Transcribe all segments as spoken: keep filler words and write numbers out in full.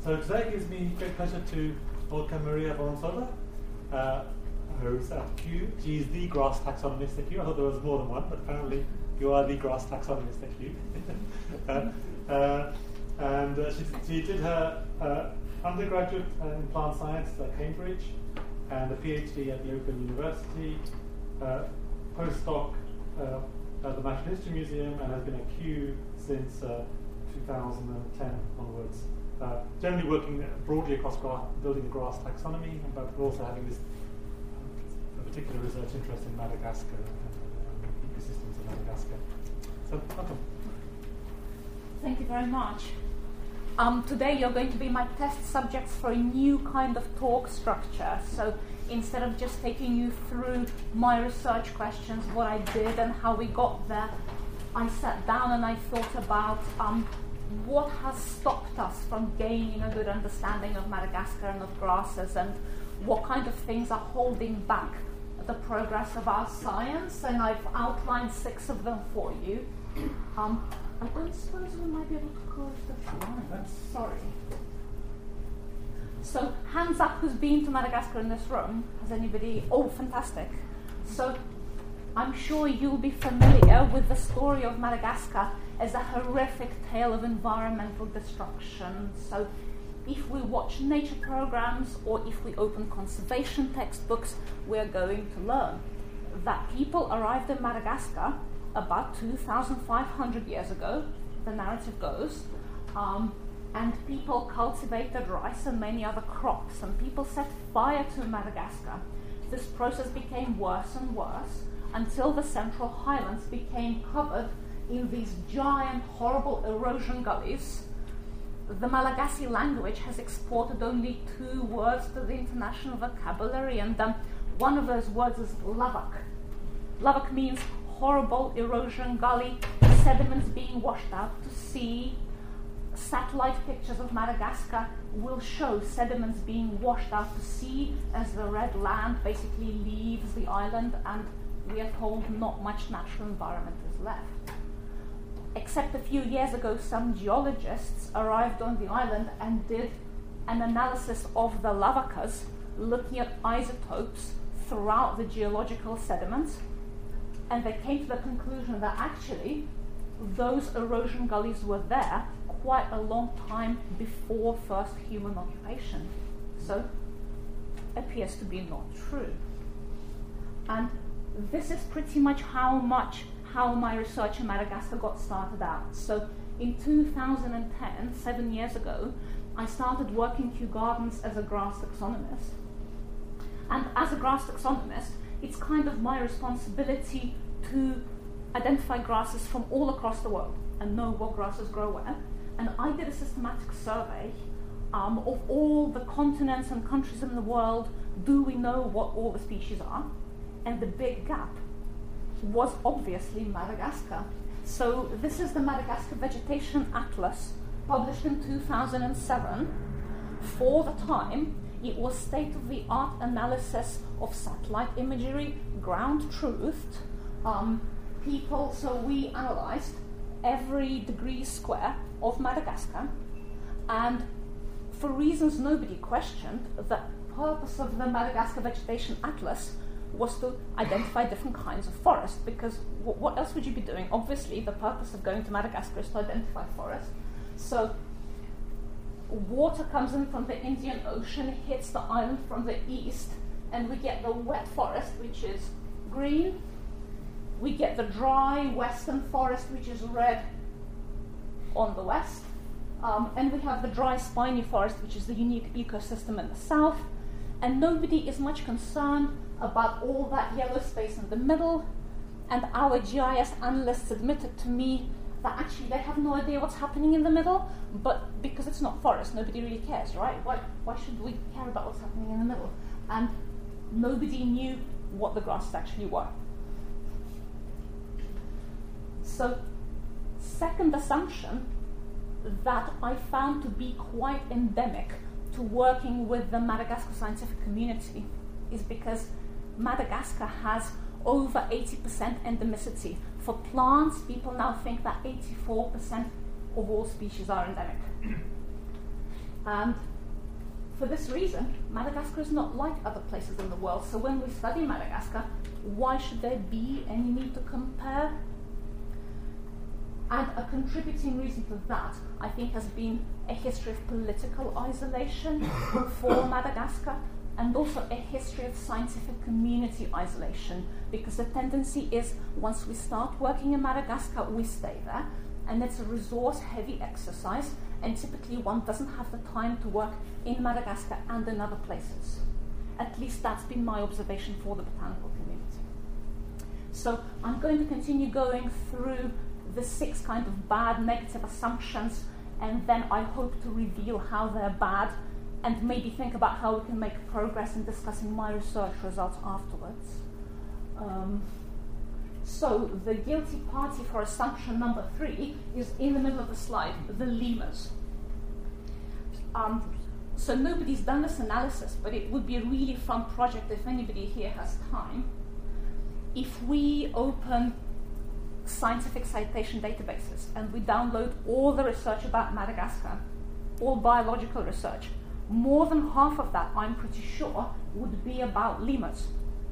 So today it gives me great pleasure to welcome Maria Vorontsova, uh, who's at Kew. She's the grass taxonomist at Kew. I thought there was more than one, but apparently you are the grass taxonomist at Kew. uh, uh, and uh, she, she did her uh, undergraduate uh, in plant science at Cambridge, and a PhD at the Open University, uh, postdoc uh, at the Natural History Museum, and has been at Kew since uh, two thousand ten onwards. Uh, generally working broadly across gra- building grass taxonomy, but also having this uh, particular research interest in Madagascar and uh, ecosystems in Madagascar. So, welcome. Thank you very much. Um, today you're going to be my test subjects for a new kind of talk structure. So instead of just taking you through my research questions, what I did and how we got there, I sat down and I thought about um, what has stopped us from gaining a good understanding of Madagascar and of grasses, and what kind of things are holding back the progress of our science. And I've outlined six of them for you. Um, I don't suppose we might be able to close the line. Sorry. So, hands up who's been to Madagascar in this room. Has anybody? Oh, fantastic. So, I'm sure you'll be familiar with the story of Madagascar as a horrific tale of environmental destruction. So, if we watch nature programs or if we open conservation textbooks, we're going to learn that people arrived in Madagascar about two thousand five hundred years ago, the narrative goes, um, and people cultivated rice and many other crops, and people set fire to Madagascar. This process became worse and worse until the Central Highlands became covered in these giant, horrible erosion gullies. The Malagasy language has exported only two words to the international vocabulary, and um, one of those words is lavak. Lavak means horrible erosion gully, sediments being washed out to sea. Satellite pictures of Madagascar will show sediments being washed out to sea as the red land basically leaves the island, and we are told not much natural environment is left. Except a few years ago, some geologists arrived on the island and did an analysis of the lavakas, looking at isotopes throughout the geological sediments, and they came to the conclusion that actually those erosion gullies were there quite a long time before first human occupation. So, appears to be not true. And this is pretty much how much how my research in Madagascar got started out. So in two thousand ten, seven years ago, I started working Kew Gardens as a grass taxonomist. And as a grass taxonomist, it's kind of my responsibility to identify grasses from all across the world and know what grasses grow where. And I did a systematic survey um, of all the continents and countries in the world. Do we know what all the species are? And the big gap was obviously Madagascar. So this is the Madagascar Vegetation Atlas, published in two thousand seven. For the time, it was state-of-the-art analysis of satellite imagery, ground truth. Um, people, so we analyzed every degree square of Madagascar, and for reasons nobody questioned, the purpose of the Madagascar Vegetation Atlas was to identify different kinds of forest, because w- what else would you be doing? Obviously, the purpose of going to Madagascar is to identify forest. So water comes in from the Indian Ocean, hits the island from the east, and we get the wet forest, which is green. We get the dry western forest, which is red on the west. Um, and we have the dry spiny forest, which is the unique ecosystem in the south. And nobody is much concerned about all that yellow space in the middle. And our G I S analysts admitted to me that actually they have no idea what's happening in the middle, but because it's not forest, nobody really cares, right? Why, why should we care about what's happening in the middle? And nobody knew what the grasses actually were. So, second assumption that I found to be quite endemic to working with the Madagascar scientific community is because Madagascar has over eighty percent endemicity. For plants, people now think that eighty-four percent of all species are endemic. And for this reason, Madagascar is not like other places in the world. So when we study Madagascar, why should there be any need to compare? And a contributing reason to that, I think, has been a history of political isolation for Madagascar, and also a history of scientific community isolation, because the tendency is once we start working in Madagascar, we stay there, and it's a resource-heavy exercise, and typically one doesn't have the time to work in Madagascar and in other places. At least that's been my observation for the botanical community. So I'm going to continue going through the six kind of bad negative assumptions, and then I hope to reveal how they're bad and maybe think about how we can make progress in discussing my research results afterwards. Um, so the guilty party for assumption number three is in the middle of the slide, the lemurs. Um, so nobody's done this analysis, but it would be a really fun project if anybody here has time. If we open scientific citation databases and we download all the research about Madagascar, all biological research, more than half of that, I'm pretty sure, would be about lemurs.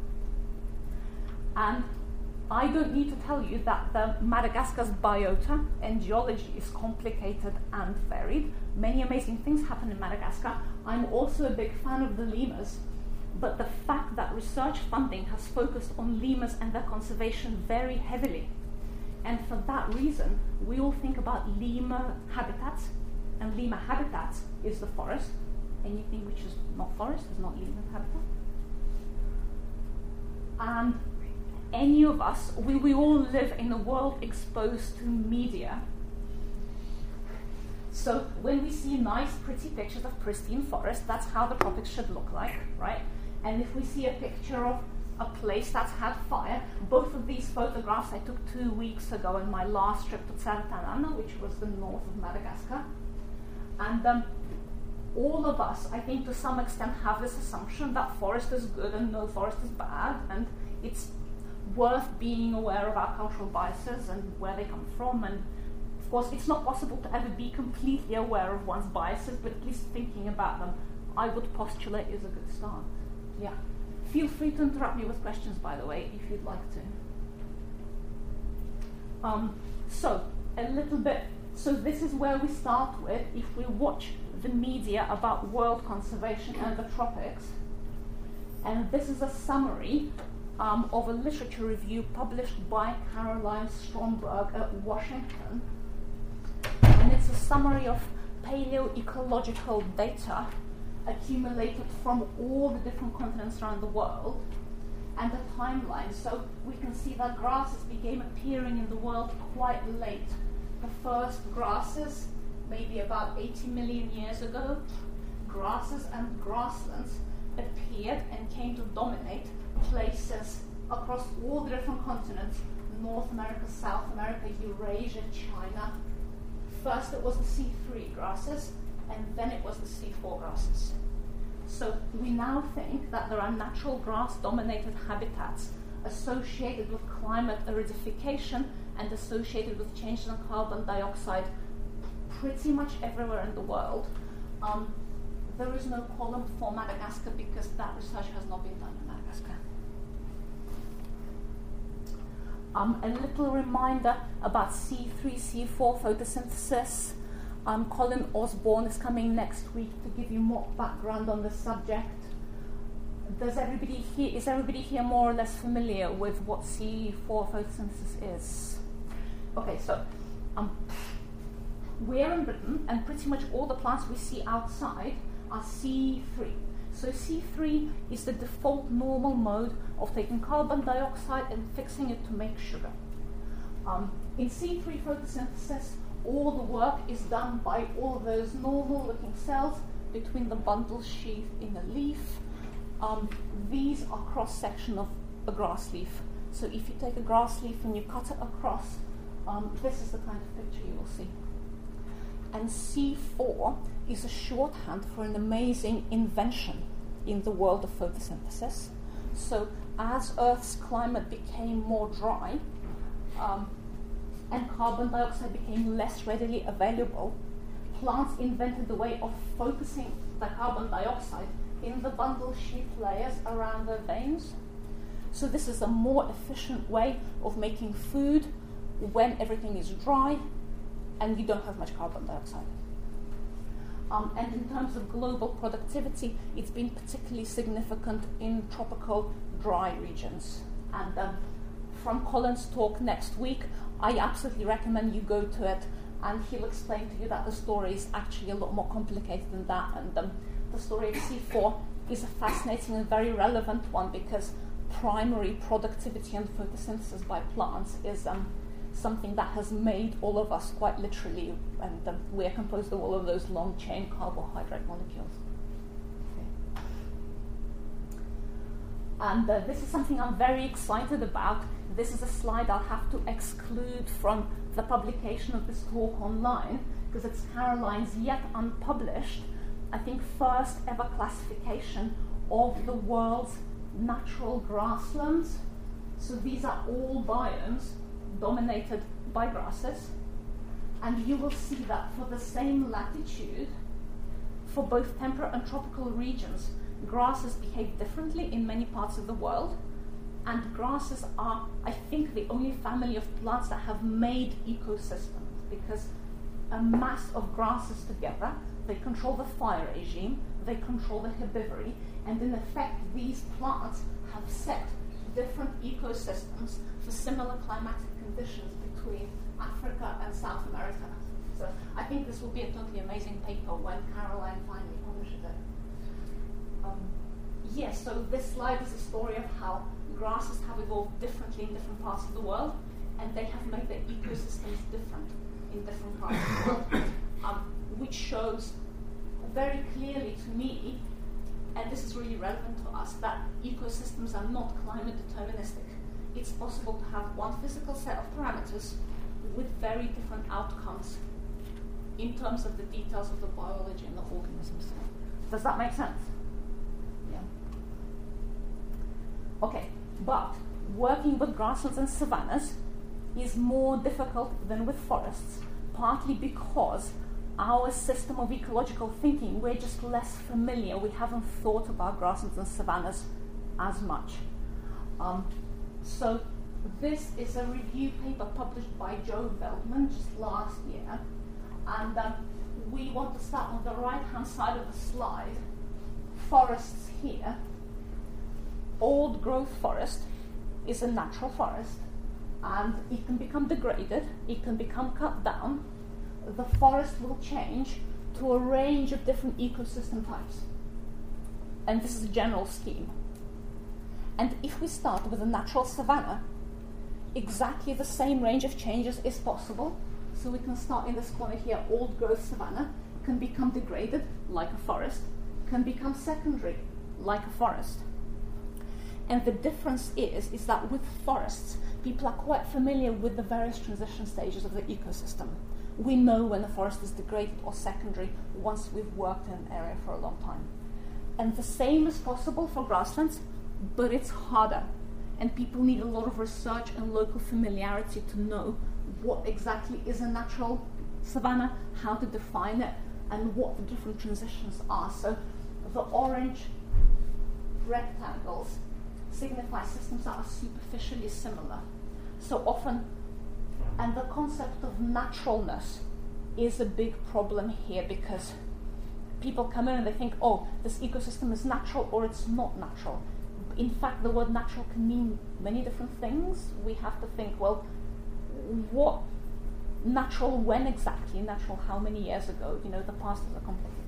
And I don't need to tell you that the Madagascar's biota and geology is complicated and varied. Many amazing things happen in Madagascar. I'm also a big fan of the lemurs, but the fact that research funding has focused on lemurs and their conservation very heavily, and for that reason, we all think about lemur habitats, and lemur habitats is the forest. Anything which is not forest is not lemur habitat. And any of us, we, we all live in a world exposed to media. So when we see nice, pretty pictures of pristine forest, that's how the tropics should look like, right? And if we see a picture of a place that's had fire, both of these photographs I took two weeks ago on my last trip to Tsaratanana, which was the north of Madagascar. And um, all of us, I think to some extent, have this assumption that forest is good and no forest is bad, and it's worth being aware of our cultural biases and where they come from. And of course, it's not possible to ever be completely aware of one's biases, but at least thinking about them, I would postulate, is a good start. Yeah. Feel free to interrupt me with questions, by the way, if you'd like to. Um, so, a little bit, so this is where we start with, if we watch the media about world conservation and the tropics. And this is a summary um, of a literature review published by Caroline Stromberg at Washington. And it's a summary of paleoecological data accumulated from all the different continents around the world, and a timeline. So we can see that grasses began appearing in the world quite late. The first grasses, maybe about eighty million years ago, grasses and grasslands appeared and came to dominate places across all the different continents: North America, South America, Eurasia, China. First it was the C three grasses, and then it was the C four grasses. So we now think that there are natural grass-dominated habitats associated with climate aridification and associated with changes in carbon dioxide pretty much everywhere in the world. Um, there is no column for Madagascar because that research has not been done in Madagascar. Um, a little reminder about C three, C four photosynthesis. Um, Colin Osborne is coming next week to give you more background on the subject. Does everybody here, is everybody here more or less familiar with what C four photosynthesis is? Okay, so um, we're in Britain, and pretty much all the plants we see outside are C three. So C three is the default normal mode of taking carbon dioxide and fixing it to make sugar. Um, in C three photosynthesis, all the work is done by all those normal-looking cells between the bundle sheath in a leaf. Um, these are cross-section of a grass leaf. So if you take a grass leaf and you cut it across, um, this is the kind of picture you will see. And C four is a shorthand for an amazing invention in the world of photosynthesis. So as Earth's climate became more dry, um, and carbon dioxide became less readily available, plants invented the way of focusing the carbon dioxide in the bundle sheath layers around their veins. So this is a more efficient way of making food when everything is dry and you don't have much carbon dioxide. Um, and in terms of global productivity, it's been particularly significant in tropical dry regions. And um, from Colin's talk next week, I absolutely recommend you go to it, and he'll explain to you that the story is actually a lot more complicated than that. And um, the story of C four is a fascinating and very relevant one, because primary productivity and photosynthesis by plants is um, something that has made all of us quite literally, and um, we are composed of all of those long-chain carbohydrate molecules. Okay. And uh, this is something I'm very excited about. This is a slide I'll have to exclude from the publication of this talk online, because it's Caroline's yet unpublished, I think, first ever classification of the world's natural grasslands. So these are all biomes dominated by grasses, and you will see that for the same latitude, for both temperate and tropical regions, grasses behave differently in many parts of the world, and grasses are, I think, the only family of plants that have made ecosystems, because a mass of grasses together, they control the fire regime, they control the herbivory, and in effect these plants have set different ecosystems for similar climatic conditions between Africa and South America. So I think this will be a totally amazing paper when Caroline finally publishes it. Um, yes, so this slide is a story of how grasses have evolved differently in different parts of the world, and they have made their ecosystems different in different parts of the world, um, which shows very clearly to me, and this is really relevant to us, that ecosystems are not climate deterministic. It's possible to have one physical set of parameters with very different outcomes in terms of the details of the biology and the organisms. Does that make sense? Yeah. Okay, but working with grasslands and savannas is more difficult than with forests, partly because our system of ecological thinking, we're just less familiar. We haven't thought about grasslands and savannas as much. Um, so this is a review paper published by Joe Veldman just last year, and um, we want to start on the right-hand side of the slide. Forests here. Old growth forest is a natural forest, and it can become degraded, it can become cut down. The forest will change to a range of different ecosystem types. And this is a general scheme. And if we start with a natural savanna, exactly the same range of changes is possible. So we can start in this corner here, old growth savanna, can become degraded, like a forest, can become secondary, like a forest. And the difference is, is that with forests, people are quite familiar with the various transition stages of the ecosystem. We know when the forest is degraded or secondary once we've worked in an area for a long time. And the same is possible for grasslands, but it's harder. And people need a lot of research and local familiarity to know what exactly is a natural savanna, how to define it, and what the different transitions are. So the orange rectangles signify systems that are superficially similar. So often, and the concept of naturalness is a big problem here, because people come in and they think, oh, this ecosystem is natural or it's not natural. In fact, the word natural can mean many different things. We have to think, well, what natural when exactly? Natural how many years ago? You know, the past is a complicated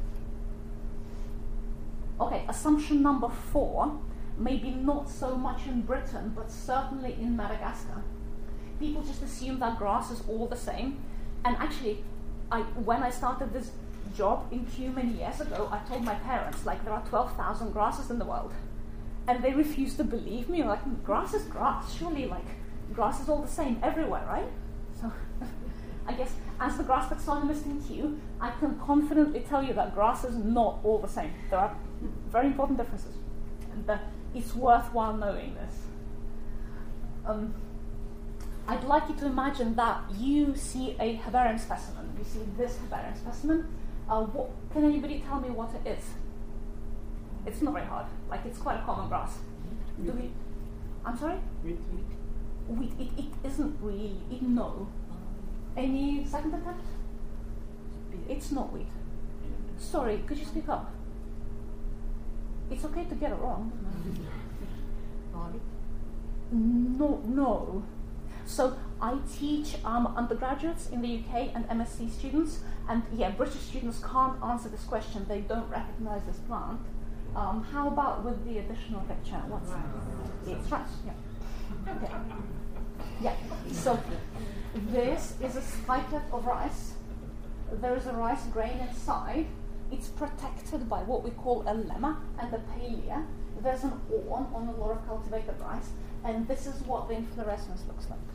thing. Okay, assumption number four, maybe not so much in Britain, but certainly in Madagascar. People just assume that grass is all the same. And actually, I, when I started this job in Kew many years ago, I told my parents, like, there are twelve thousand grasses in the world. And they refused to believe me. Like, grass is grass. Surely, like, grass is all the same everywhere, right? So I guess as the grass taxonomist in Kew, I can confidently tell you that grass is not all the same. There are very important differences. And uh, it's worthwhile knowing this. Um, I'd like you to imagine that you see a herbarium specimen. You see this herbarium specimen. Uh, what, can anybody tell me what it is? It's not very hard. Like, it's quite a common grass. Do we? I'm sorry? Wheat. Wheat. It, it isn't really. It, no. Any second attempt? It's not wheat. Sorry, could you speak up? It's okay to get it wrong. Barley. No, no. So I teach um, undergraduates in the U K and M S c students, and yeah, British students can't answer this question. They don't recognise this plant. Um, how about with the additional picture? What's Rice. It's rice. Yeah. Okay. Yeah. So this is a spikelet of rice. There is a rice grain inside. It's protected by what we call a lemma and a palea. There's an awn on a lot of cultivated rice, and this is what the inflorescence looks like.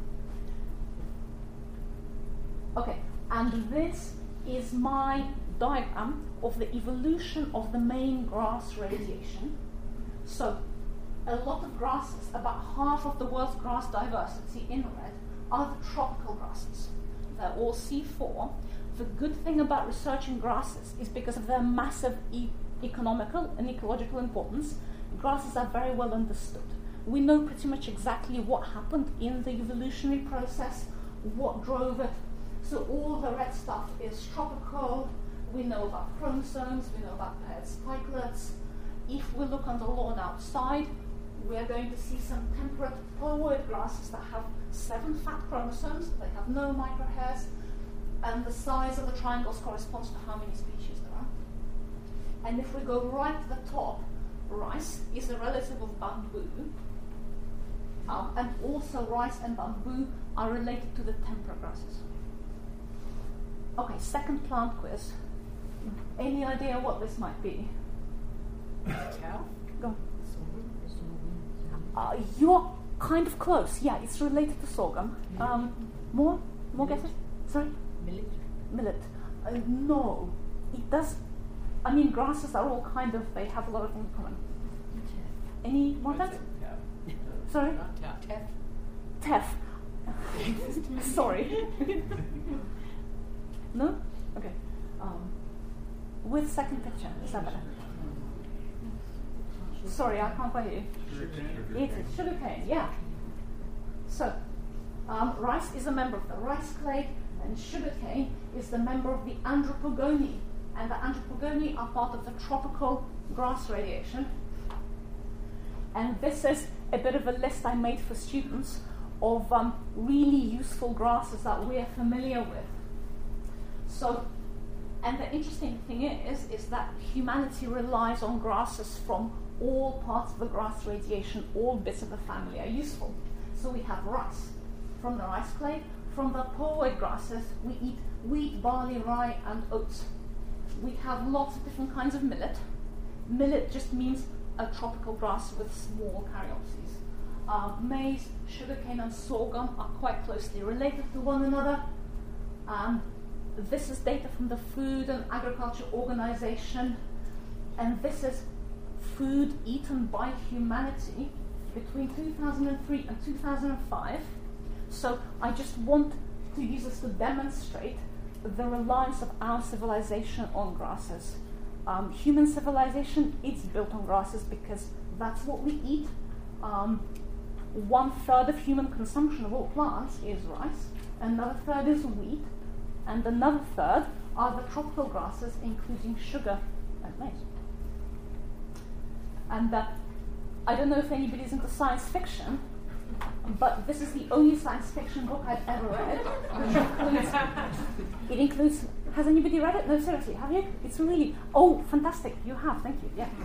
Okay, and this is my diagram of the evolution of the main grass radiation. So, a lot of grasses, about half of the world's grass diversity in red, are the tropical grasses. They're all C four. The good thing about researching grasses is because of their massive e- economical and ecological importance, grasses are very well understood. We know pretty much exactly what happened in the evolutionary process, what drove it. So all the red stuff is tropical. We know about chromosomes, we know about paired spikelets. If we look on the lawn outside, we are going to see some temperate polwood grasses that have seven fat chromosomes, they have no microhairs, and the size of the triangles corresponds to how many species there are. And if we go right to the top, rice is a relative of bamboo, um, and also rice and bamboo are related to the temperate grasses. Okay, second plant quiz. Any idea what this might be? Cow. Go. Uh, you're kind of close. Yeah, it's related to sorghum. Um, more? More guesses? Sorry? Millet. Millet. Uh, no. It does. I mean, grasses are all kind of, they have a lot of things in common. Any more guesses? Sorry? Teff. Teff. Sorry. No? Okay. Um, with second picture, is that better? Sorry, I can't quite hear you. It is sugarcane, yeah. So, um, rice is a member of the rice clade, and sugarcane is the member of the Andropogoni. And the Andropogoni are part of the tropical grass radiation. And this is a bit of a list I made for students of um, really useful grasses that we're familiar with. So, and the interesting thing is, is that humanity relies on grasses from all parts of the grass radiation, all bits of the family are useful. So we have rice from the rice clade. From the polwood grasses, we eat wheat, barley, rye, and oats. We have lots of different kinds of millet. Millet just means a tropical grass with small caryopses. Uh, maize, sugarcane, and sorghum are quite closely related to one another. Um, this is data from the Food and Agriculture Organization, and this is food eaten by humanity between two thousand three and two thousand five. So I just want to use this to demonstrate the reliance of our civilization on grasses. Um, human civilization is built on grasses because that's what we eat. Um, one third of human consumption of all plants is rice, another third is wheat, and another third are the tropical grasses, including sugar and maize. And uh, I don't know if anybody's into science fiction, but this is the only science fiction book I've ever read. Which includes, it includes, has anybody read it? No, seriously, have you? It's really, oh, fantastic, you have, thank you, yeah.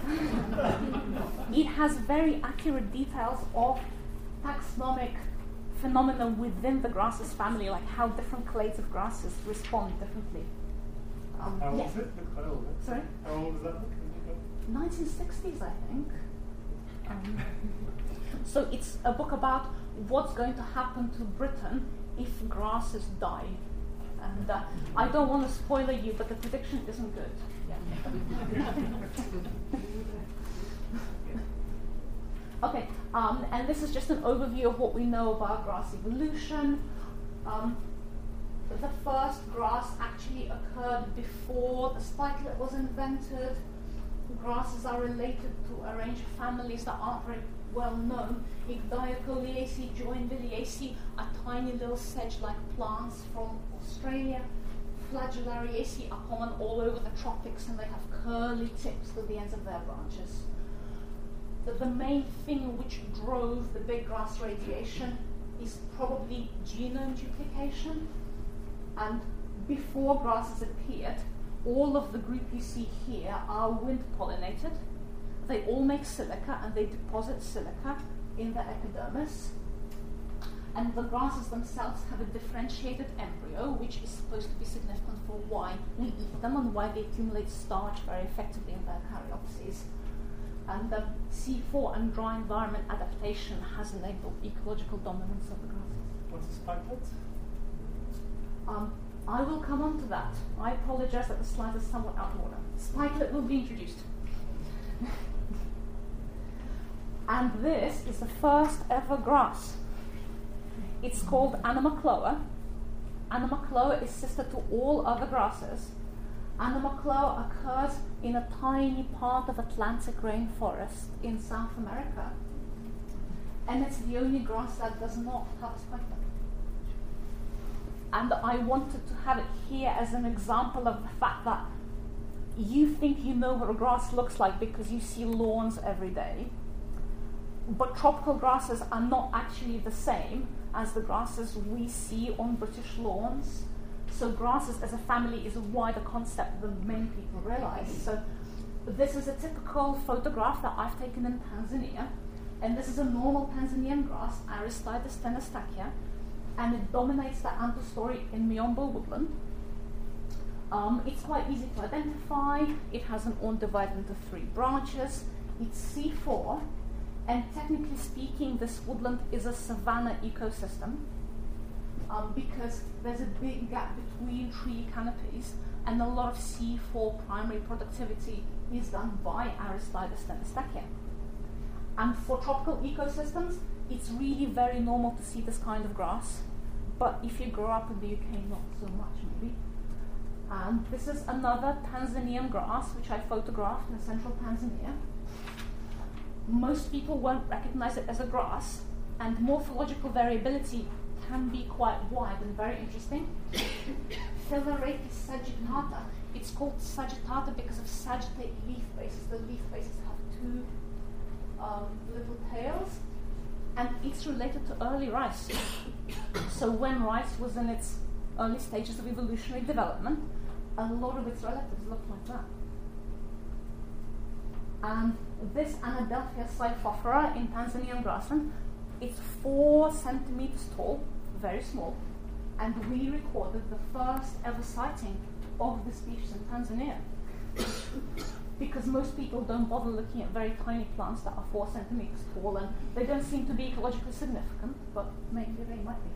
It has very accurate details of taxonomic phenomena within the grasses family, like how different clades of grasses respond differently. Um, How old yeah. is it? How old is it? Sorry? How old is that book? nineteen sixties, I think. Um, so it's a book about what's going to happen to Britain if grasses die. And uh, I don't want to spoil you, but the prediction isn't good. Yeah. Okay, Um, and this is just an overview of what we know about grass evolution. Um, the first grass actually occurred before the spikelet was invented. Grasses are related to a range of families that aren't very well known. Icdiocoliaceae, Joinvilleaceae are tiny little sedge-like plants from Australia. Flagellariaceae are common all over the tropics, and they have curly tips to the ends of their branches. The, the main thing which drove the big grass radiation is probably genome duplication. And before grasses appeared, all of the group you see here are wind pollinated. They all make silica, and they deposit silica in the epidermis. And the grasses themselves have a differentiated embryo, which is supposed to be significant for why we eat them and why they accumulate starch very effectively in their caryopses. And the C four and dry environment adaptation has enabled ecological dominance of the grasses. What's a spikelet? Um, I will come on to that. I apologize that the slide is somewhat out of order. Spikelet will be introduced. And this is the first ever grass. It's called Animacloa. Animacloa is sister to all other grasses. Animacloa occurs in a tiny part of Atlantic rainforest in South America. And it's the only grass that does not have a spikelet. And I wanted to have it here as an example of the fact that you think you know what a grass looks like because you see lawns every day. But tropical grasses are not actually the same as the grasses we see on British lawns. So grasses as a family is a wider concept than many people realize. So this is a typical photograph that I've taken in Tanzania. And this is a normal Tanzanian grass, Aristidus tenestachia. And it dominates the understory in Miombo woodland. Um, it's quite easy to identify. It has an awn divided into three branches. It's C four, and technically speaking, this woodland is a savanna ecosystem um, because there's a big gap between tree canopies, and a lot of C four primary productivity is done by Aristidus tenestachia. And for tropical ecosystems, it's really very normal to see this kind of grass, but if you grow up in the U K, not so much maybe. And this is another Tanzanian grass, which I photographed in central Tanzania. Most people won't recognize it as a grass, and morphological variability can be quite wide and very interesting. Philorhapis sagittata. It's called sagittata because of sagittate leaf bases. The leaf bases have two um, little tails. And it's related to early rice. So when rice was in its early stages of evolutionary development, a lot of its relatives looked like that. And this Anadelphia cyphophora in Tanzanian grassland, it's four centimeters tall, very small, and we recorded the first ever sighting of the species in Tanzania. Because most people don't bother looking at very tiny plants that are four centimeters tall, and they don't seem to be ecologically significant, but maybe they might be.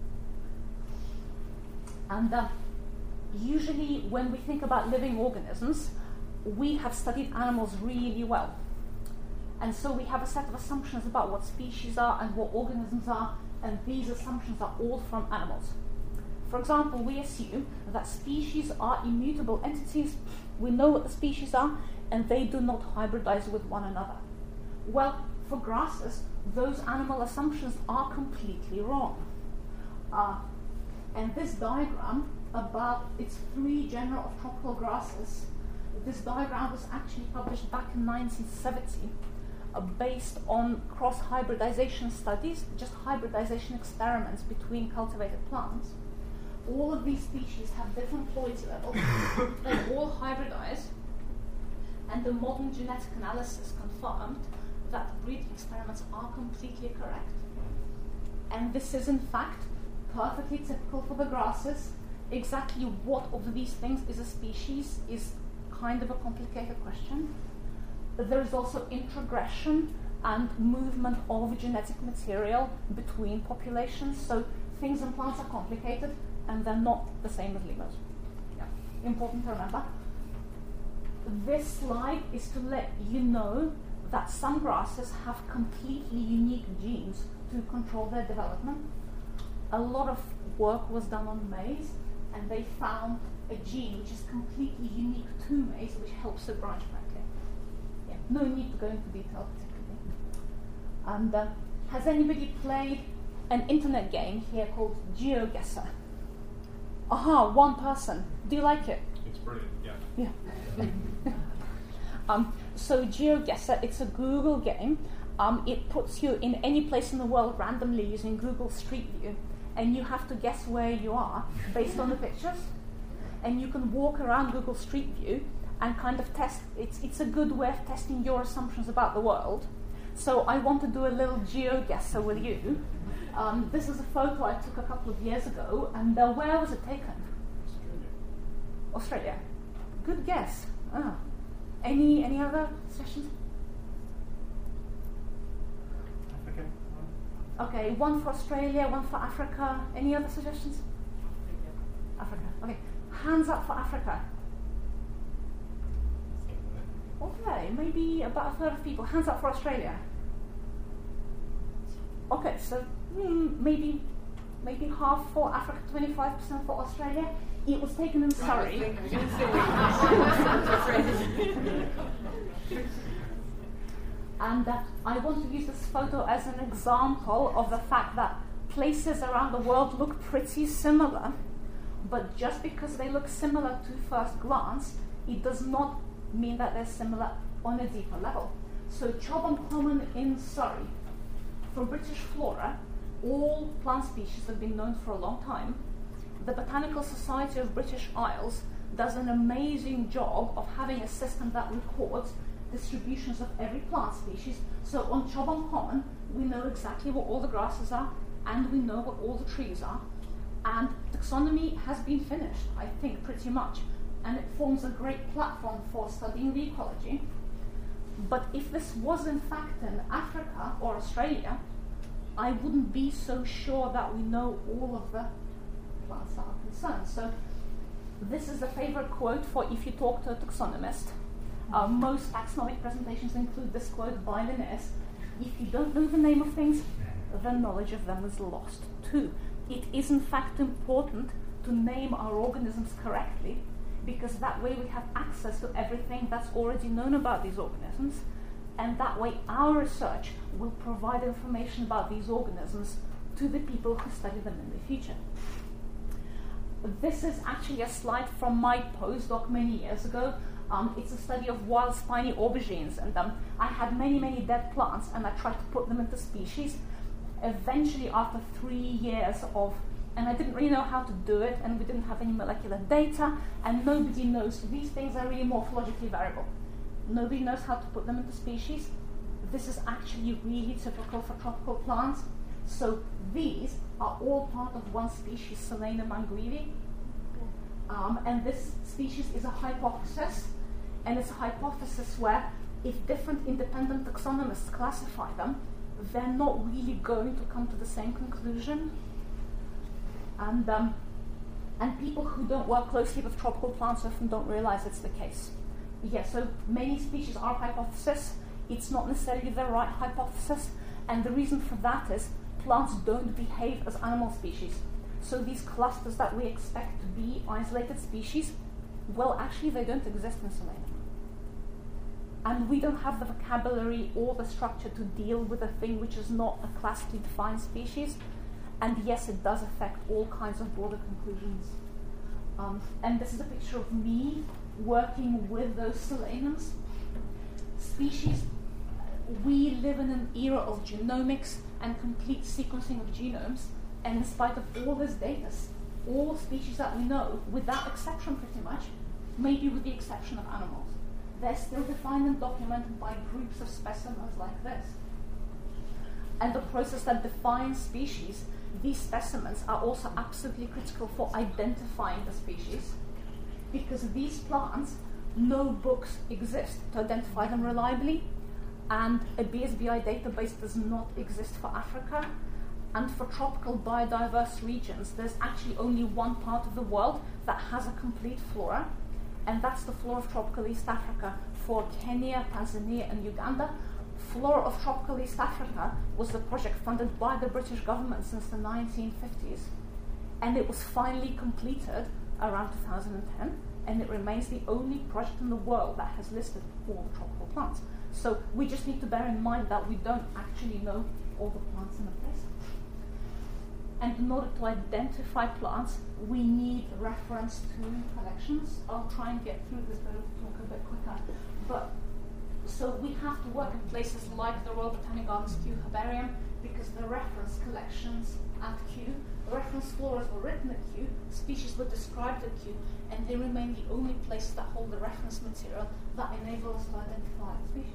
And uh, usually when we think about living organisms, we have studied animals really well. And so we have a set of assumptions about what species are and what organisms are, and these assumptions are all from animals. For example, we assume that species are immutable entities. We know what the species are, and they do not hybridize with one another. Well, for grasses, those animal assumptions are completely wrong. Uh, and this diagram about its three genera of tropical grasses, this diagram was actually published back in nineteen seventy, uh, based on cross-hybridization studies, just hybridization experiments between cultivated plants. All of these species have different Ploids levels. They all hybridize, and the modern genetic analysis confirmed that breeding experiments are completely correct. And this is in fact perfectly typical for the grasses. Exactly what of these things is a species is kind of a complicated question. But there is also introgression and movement of genetic material between populations. So things in plants are complicated, and they're not the same as lemurs. Yeah. Important to remember. This slide is to let you know that some grasses have completely unique genes to control their development. A lot of work was done on maize, and they found a gene which is completely unique to maize, which helps it branch correctly. Yeah, no need to go into detail particularly. And uh, has anybody played an internet game here called GeoGuessr? Aha, one person. Do you like it? It's brilliant, yeah. Yeah. um, so GeoGuessr, it's a Google game. Um, it puts you in any place in the world randomly using Google Street View, and you have to guess where you are based on the pictures. And you can walk around Google Street View and kind of test. It's it's a good way of testing your assumptions about the world. So I want to do a little GeoGuessr with you. Um, this is a photo I took a couple of years ago, and uh, where was it taken? Australia. Australia. Good guess. Ah. Any any other suggestions? Africa. Okay, one for Australia, one for Africa. Any other suggestions? Africa. Okay. Hands up for Africa. Okay, maybe about a third of people. Hands up for Australia. Okay, so mm, maybe maybe half for Africa, twenty-five percent for Australia. It was taken in Surrey. And uh, I want to use this photo as an example of the fact that places around the world look pretty similar, but just because they look similar to first glance, it does not mean that they're similar on a deeper level. So Chobham Common in Surrey, for British flora, all plant species have been known for a long time. The Botanical Society of British Isles does an amazing job of having a system that records distributions of every plant species. So on Chobham Common, we know exactly what all the grasses are, and we know what all the trees are. And taxonomy has been finished, I think, pretty much. And it forms a great platform for studying the ecology. But if this was in fact in Africa or Australia, I wouldn't be so sure that we know all of the plants that are concerned. So this is a favorite quote for if you talk to a taxonomist. Uh, most taxonomic presentations include this quote by Linnaeus: if you don't know the name of things, the knowledge of them is lost too. It is in fact important to name our organisms correctly, because that way we have access to everything that's already known about these organisms, and that way our research will provide information about these organisms to the people who study them in the future. This is actually a slide from my postdoc many years ago. Um, it's a study of wild spiny aubergines, and um, I had many, many dead plants, and I tried to put them into species. Eventually, after three years of, and I didn't really know how to do it, and we didn't have any molecular data, and nobody knows, these things are really morphologically variable. Nobody knows how to put them into species. This is actually really typical for tropical plants. So these are all part of one species, Solana manguivi. Um, and this species is a hypothesis, and it's a hypothesis where if different independent taxonomists classify them, they're not really going to come to the same conclusion. And, um, and people who don't work closely with tropical plants often don't realize it's the case. Yeah, so many species are hypothesis. It's not necessarily the right hypothesis, and the reason for that is plants don't behave as animal species. So these clusters that we expect to be isolated species, well, actually they don't exist in Solana. And we don't have the vocabulary or the structure to deal with a thing which is not a classically defined species. And yes, it does affect all kinds of broader conclusions. Um, and this is a picture of me working with those solanums. Species, we live in an era of genomics and complete sequencing of genomes, and in spite of all this data, all species that we know, without exception pretty much, maybe with the exception of animals, they're still defined and documented by groups of specimens like this. And the process that defines species, these specimens are also absolutely critical for identifying the species, because these plants, no books exist to identify them reliably, and a B S B I database does not exist for Africa. And for tropical biodiverse regions, there's actually only one part of the world that has a complete flora, and that's the flora of tropical East Africa. For Kenya, Tanzania, and Uganda, Flora of Tropical East Africa was a project funded by the British government since the nineteen fifties, and it was finally completed around two thousand ten, and it remains the only project in the world that has listed all the tropical plants. So we just need to bear in mind that we don't actually know all the plants in a place. And in order to identify plants, we need reference to collections. I'll try and get through this, but I'll talk a bit quicker. But so we have to work in places like the Royal Botanic Gardens Kew Herbarium, because the reference collections at Kew, the reference floras were written at Kew, species were described at Kew, and they remain the only places that hold the reference material that enable us to identify species.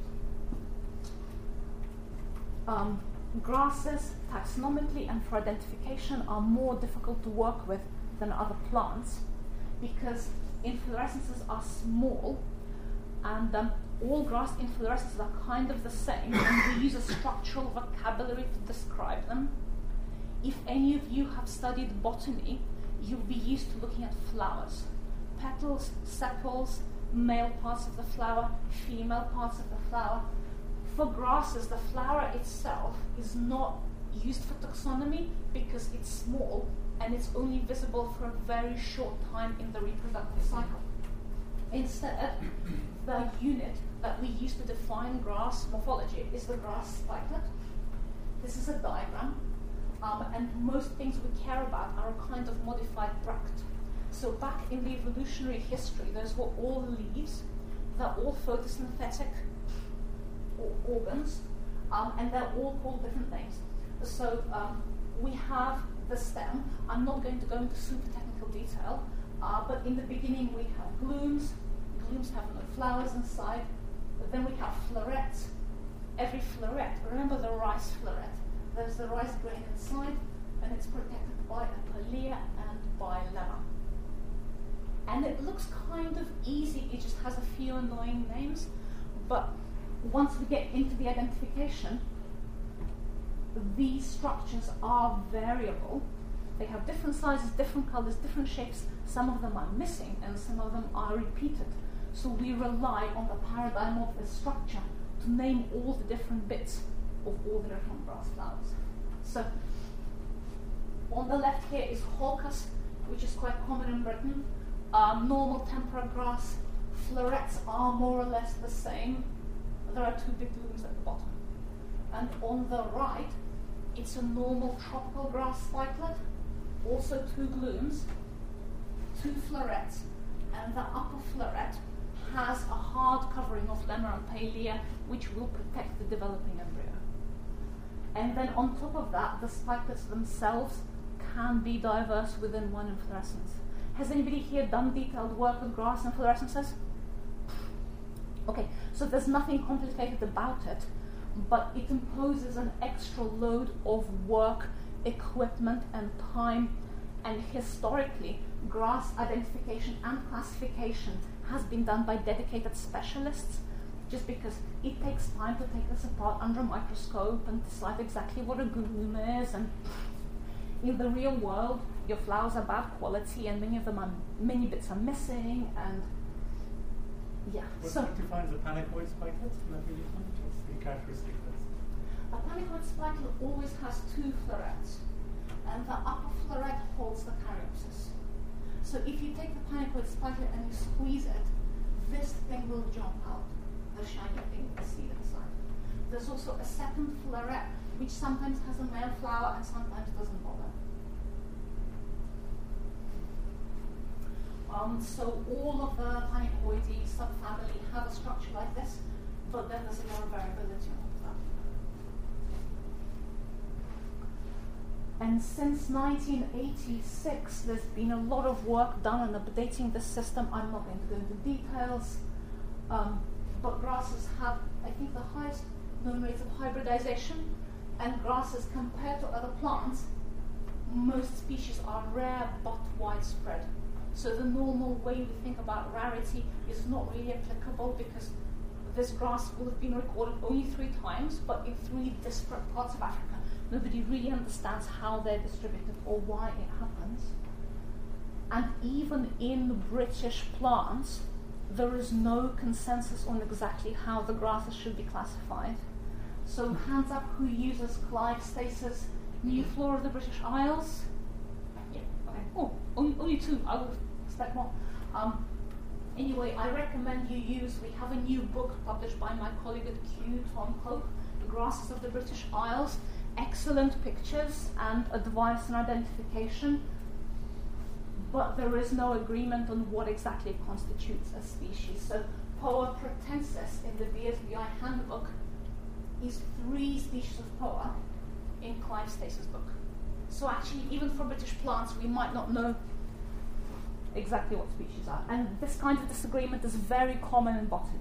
Um, grasses, taxonomically and for identification, are more difficult to work with than other plants because inflorescences are small, and um, all grass inflorescences are kind of the same, and we use a structural vocabulary to describe them. If any of you have studied botany, you'll be used to looking at flowers. Petals, sepals, male parts of the flower, female parts of the flower. For grasses, the flower itself is not used for taxonomy because it's small and it's only visible for a very short time in the reproductive cycle. Instead, the unit that we use to define grass morphology is the grass spikelet. This is a diagram, um, and most things we care about are a kind of modified bract. So back in the evolutionary history, those were all leaves. They're all photosynthetic organs, um, and they're all called different things. So um, we have the stem. I'm not going to go into super technical detail, uh, but in the beginning we have glooms. Glooms have no flowers inside. But then we have florets. Every floret, remember the rice floret, there's the rice grain inside, and it's protected by a polea and by lemma. And it looks kind of easy, it just has a few annoying names, but once we get into the identification, these structures are variable. They have different sizes, different colors, different shapes. Some of them are missing and some of them are repeated. So we rely on the paradigm of the structure to name all the different bits of all the different grass flowers. So on the left here is Holcus, which is quite common in Britain. Um, normal tempera grass. Florets are more or less the same. There are two big glooms at the bottom. And on the right, it's a normal tropical grass spikelet, also two glooms, two florets, and the upper floret has a hard covering of lemma and palea, which will protect the developing embryo. And then on top of that, the spikelets themselves can be diverse within one inflorescence. Has anybody here done detailed work with grass inflorescences? Okay, so there's nothing complicated about it, but it imposes an extra load of work, equipment, and time. And historically, grass identification and classification has been done by dedicated specialists, just because it takes time to take this apart under a microscope and decide exactly what a gloom is. And in the real world, your flowers are bad quality, and many of them are many bits are missing, and yeah. What so defines a panicoid spikelet? What's the characteristic of this? A panicoid spikelet always has two florets, and the upper floret holds the caryopsis. So if you take the panicoid spikelet and you squeeze it, this thing will jump out, the shiny thing with the seed inside. There's also a second floret, which sometimes has a male flower and sometimes doesn't bother. Um, so all of the Panicoideae subfamily have a structure like this, but then there's a lot of variability on top of that. And since nineteen eighty-six, there's been a lot of work done on updating the system. I'm not going to go into details, um, but grasses have, I think, the highest known rates of hybridization, and grasses, compared to other plants, most species are rare but widespread. So the normal way we think about rarity is not really applicable, because this grass will have been recorded only three times, but in three disparate parts of Africa. Nobody really understands how they're distributed or why it happens. And even in British plants, there is no consensus on exactly how the grasses should be classified. So hands up who uses Clive Stace's New Flora of the British Isles? Yeah, okay. Oh, only, only two. I would expect more. Um, anyway, I recommend you use, we have a new book published by my colleague at Kew, Tom Hope, The Grasses of the British Isles. Excellent pictures and advice and identification, but there is no agreement on what exactly constitutes a species. So Poa pratensis in the B S B I handbook is three species of Poa in Clive Stace's book. So actually, even for British plants, we might not know exactly what species are. And this kind of disagreement is very common in botany.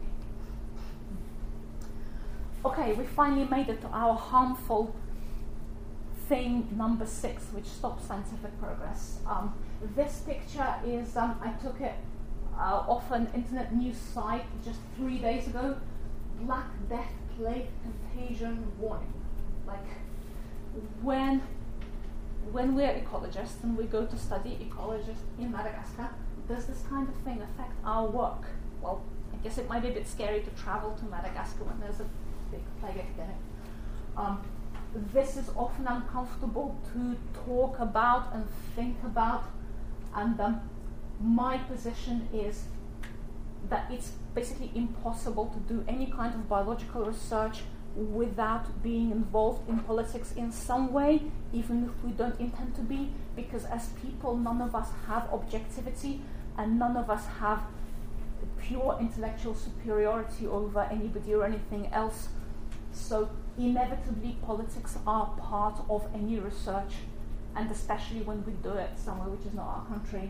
Okay, we finally made it to our harmful thing number six, which stops scientific progress. Um, this picture is, um, I took it uh, off an internet news site just three days ago. Black Death Plague Contagion Warning. Like, when when we're ecologists and we go to study ecologists in Madagascar, does this kind of thing affect our work? Well, I guess it might be a bit scary to travel to Madagascar when there's a big plague epidemic. Um, this is often uncomfortable to talk about and think about, and um, my position is that it's basically impossible to do any kind of biological research without being involved in politics in some way, even if we don't intend to be, because as people, none of us have objectivity and none of us have pure intellectual superiority over anybody or anything else. So inevitably politics are part of any research, and especially when we do it somewhere which is not our country.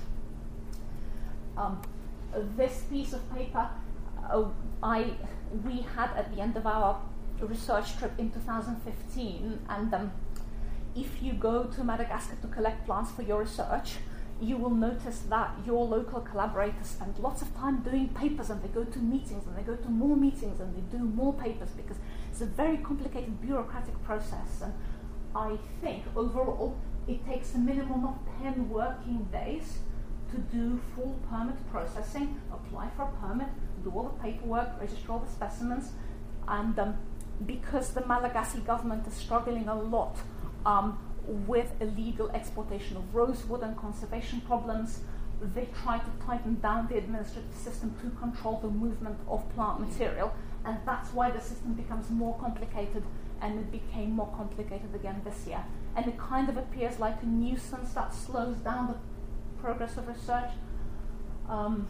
Um, this piece of paper uh, I we had at the end of our research trip in two thousand fifteen, and um, if you go to Madagascar to collect plants for your research, you will notice that your local collaborators spend lots of time doing papers, and they go to meetings and they go to more meetings and they do more papers, because it's a very complicated bureaucratic process. And I think overall it takes a minimum of ten working days to do full permit processing, apply for a permit, do all the paperwork, register all the specimens, and um, because the Malagasy government is struggling a lot um, with illegal exportation of rosewood and conservation problems, they try to tighten down the administrative system to control the movement of plant material, and that's why the system becomes more complicated, and it became more complicated again this year. And it kind of appears like a nuisance that slows down the progress of research. Um,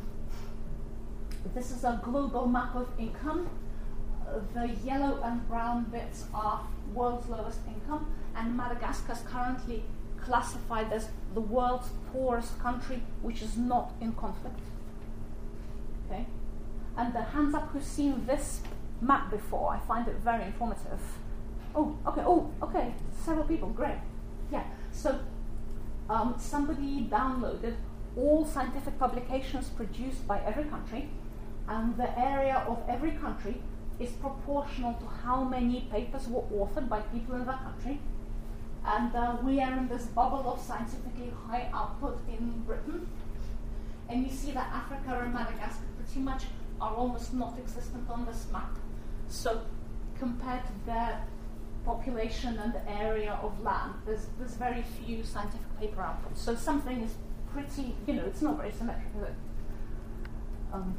this is a global map of income. Uh, the yellow and brown bits are world's lowest income, and Madagascar is currently classified as the world's poorest country, which is not in conflict. Okay, and the hands up who's seen this map before. I find it very informative. Oh, okay. Oh, okay. Several people. Great. Yeah. So. Um, somebody downloaded all scientific publications produced by every country, and the area of every country is proportional to how many papers were authored by people in that country. And uh, we are in this bubble of scientifically high output in Britain. And you see that Africa and Madagascar pretty much are almost not existent on this map. So compared to their population and the area of land, there's, there's very few scientific paper outputs. So something is pretty, you know, it's not very symmetric, is it? Um,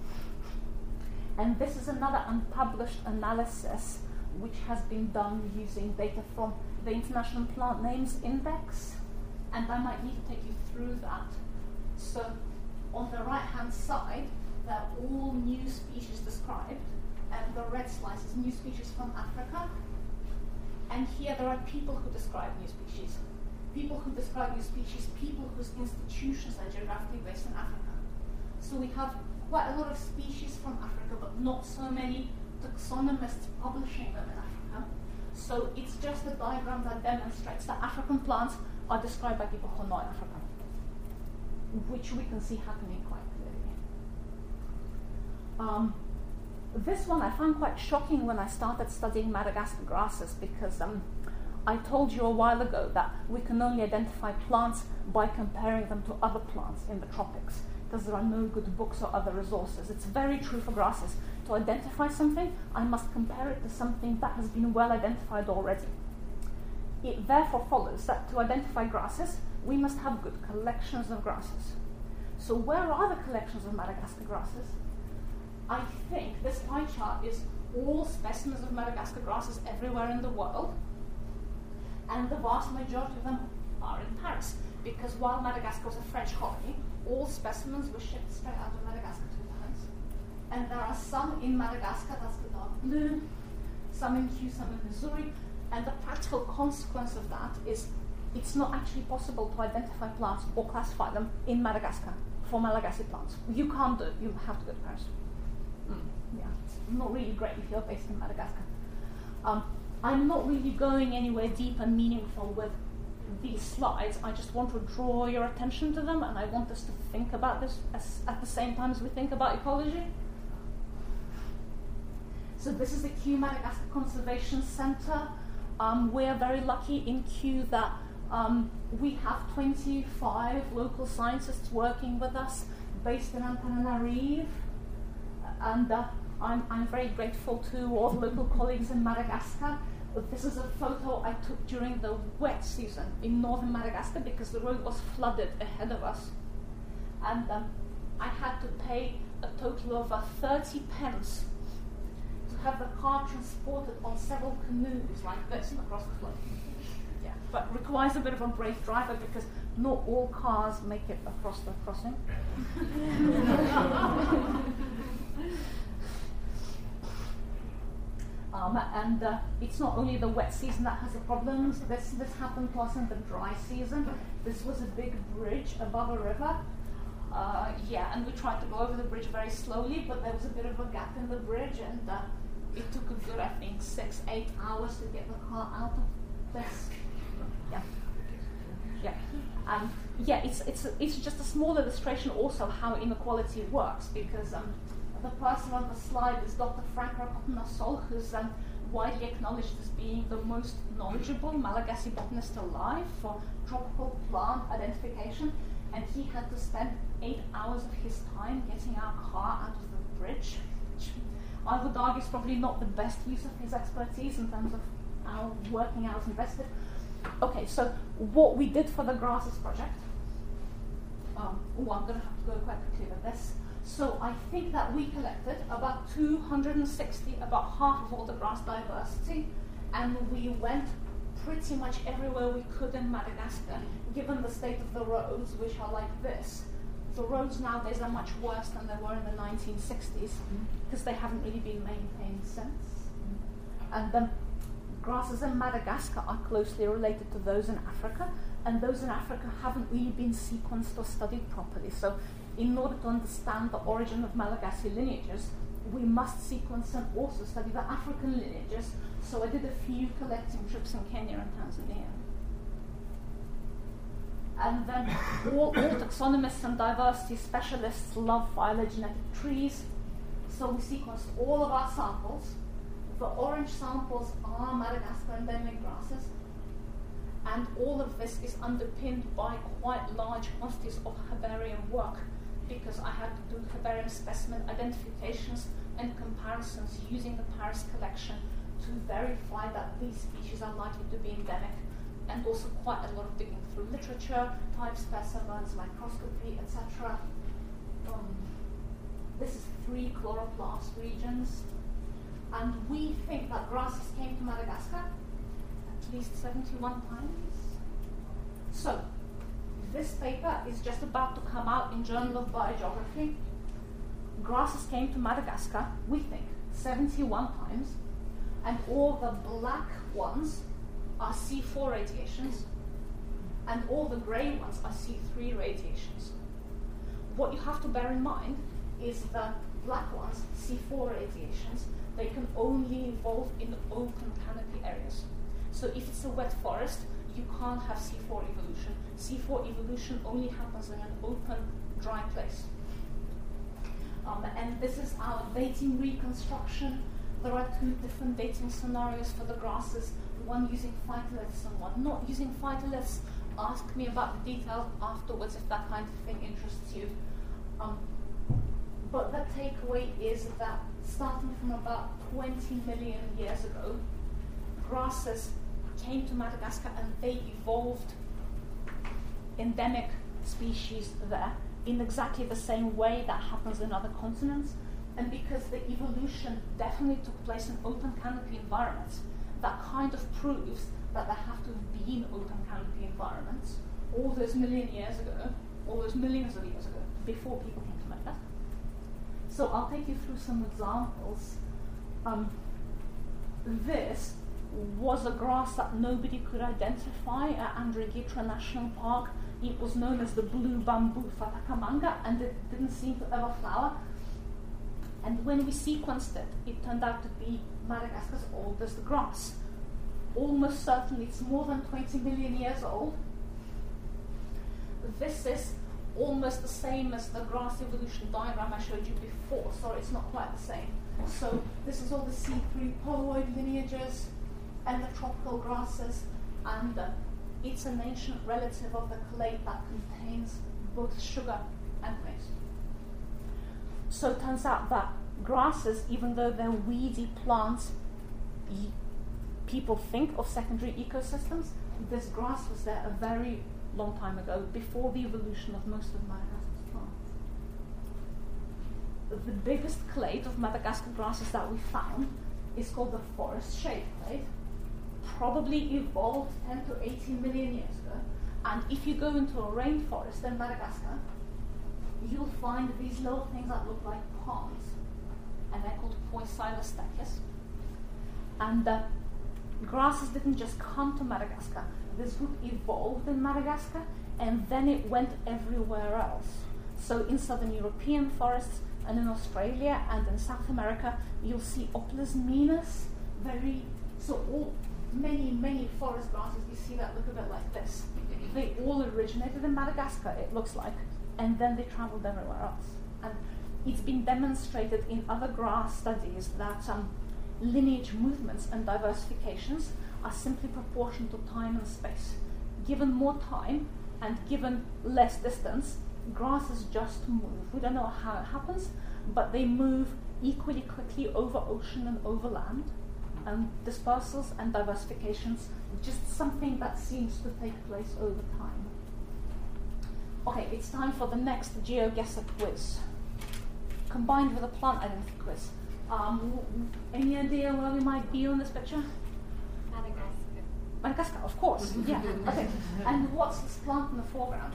and this is another unpublished analysis which has been done using data from the International Plant Names Index, and I might need to take you through that. So on the right-hand side, there are all new species described, and the red slice is new species from Africa. And here there are people who describe new species. People who describe new species, people whose institutions are geographically based in Africa. So we have quite a lot of species from Africa, but not so many taxonomists publishing them in Africa. So it's just a diagram that demonstrates that African plants are described by people who are not African, which we can see happening quite clearly. Um, This one I found quite shocking when I started studying Madagascar grasses, because um, I told you a while ago that we can only identify plants by comparing them to other plants in the tropics, because there are no good books or other resources. It's very true for grasses. to identify something, I must compare it to something that has been well identified already. It therefore follows that to identify grasses, we must have good collections of grasses. So where are the collections of Madagascar grasses? I think this pie chart is all specimens of Madagascar grasses everywhere in the world, and the vast majority of them are in Paris, because while Madagascar was a French colony, all specimens were shipped straight out of Madagascar to Paris. And there are some in Madagascar, that's the dark blue, some in Kew, some in Missouri, and the practical consequence of that is it's not actually possible to identify plants or classify them in Madagascar for Malagasy plants. You can't do it, you have to go to Paris. Mm. Yeah, it's not really great if you're based in Madagascar. Um, I'm not really going anywhere deep and meaningful with these slides. I just want to draw your attention to them, and I want us to think about this as, at the same time as we think about ecology. So this is the Kew Madagascar Conservation Centre. Um, we're very lucky in Kew that um, we have twenty-five local scientists working with us based in Antananarivo, and uh, I'm, I'm very grateful to all the local colleagues in Madagascar. This is a photo I took during the wet season in northern Madagascar because the road was flooded ahead of us. And um, I had to pay a total of uh, thirty pence to have the car transported on several canoes like this across the flood. Yeah, but requires a bit of a brave driver because not all cars make it across the crossing. Um, and uh, it's not only the wet season that has the problems. This this happened to us in the dry season. This was a big bridge above a river. Uh, yeah, and we tried to go over the bridge very slowly, but there was a bit of a gap in the bridge, and uh, it took a good, I think, six, eight hours to get the car out of this. Yeah, yeah, and yeah, it's it's it's just a small illustration also how inequality works, because um, the person on the slide is Doctor Frank Rakotna-Sol, who's um, widely acknowledged as being the most knowledgeable Malagasy botanist alive for tropical plant identification, and he had to spend eight hours of his time getting our car out of the bridge, which I would argue is probably not the best use of his expertise in terms of our working hours invested. Okay, so what we did for the Grasses project, um, oh, I'm going to have to go quite quickly with this. So I think that we collected about two hundred sixty, about half of all the grass diversity, and we went pretty much everywhere we could in Madagascar, given the state of the roads, which are like this. The roads nowadays are much worse than they were in the nineteen sixties, because they haven't really been maintained since. And the grasses in Madagascar are closely related to those in Africa, and those in Africa haven't really been sequenced or studied properly. So in order to understand the origin of Malagasy lineages, we must sequence and also study the African lineages. So I did a few collecting trips in Kenya and Tanzania. And then all, all taxonomists and diversity specialists love phylogenetic trees. So we sequenced all of our samples. The orange samples are Madagascar endemic grasses. And all of this is underpinned by quite large quantities of herbarium work, because I had to do herbarium specimen identifications and comparisons using the Paris collection to verify that these species are likely to be endemic, and also quite a lot of digging through literature, type specimens, microscopy, et cetera. Um, this is three chloroplast regions, and we think that grasses came to Madagascar at least seventy-one times. So, this paper is just about to come out in Journal of Biogeography. Grasses came to Madagascar, we think, seventy-one times, and all the black ones are C four radiations, and all the grey ones are C three radiations. What you have to bear in mind is the black ones, C four radiations, they can only evolve in open canopy areas. So if it's a wet forest, you can't have C four evolution. C four evolution only happens in an open, dry place. Um, and this is our dating reconstruction. There are two different dating scenarios for the grasses, one using phytoliths and one not using phytoliths. Ask me about the details afterwards if that kind of thing interests you. Um, but the takeaway is that starting from about twenty million years ago, grasses came to Madagascar and they evolved endemic species there in exactly the same way that happens in other continents. And because the evolution definitely took place in open canopy environments, that kind of proves that there have to have been open canopy environments all those million years ago, all those millions of years ago, before people came to Madagascar. So I'll take you through some examples. Um, this was a grass that nobody could identify at Andrigitra National Park. It was known as the blue bamboo Fatakamanga, and it didn't seem to ever flower. And when we sequenced it, it turned out to be Madagascar's oldest grass. Almost certainly it's more than twenty million years old. This is almost the same as the grass evolution diagram I showed you before. Sorry, it's not quite the same. So this is all the C three poloid lineages and the tropical grasses, and uh, it's an ancient relative of the clade that contains both sugar and maize. So it turns out that grasses, even though they're weedy plants, y- people think of secondary ecosystems. This grass was there a very long time ago, before the evolution of most of Madagascar's plants. The biggest clade of Madagascar grasses that we found is called the forest shade clade. Probably evolved ten to eighteen million years ago. And if you go into a rainforest in Madagascar, you'll find these little things that look like palms, and they're called Poecilostachys. And uh, grasses didn't just come to Madagascar. This group evolved in Madagascar, and then it went everywhere else. So in southern European forests, and in Australia, and in South America, you'll see Oplis minus, very, so all, many, many forest grasses, you see that look a bit like this. They all originated in Madagascar, it looks like, and then they traveled everywhere else. And it's been demonstrated in other grass studies that um, lineage movements and diversifications are simply proportional to time and space. Given more time and given less distance, grasses just move. We don't know how it happens, but they move equally quickly over ocean and over land. And dispersals and diversifications, just something that seems to take place over time. Okay, it's time for the next GeoGuessr quiz, combined with a plant identity quiz. Um, any idea where we might be on this picture? Madagascar. Madagascar, of course. Yeah. Okay. And what's this plant in the foreground?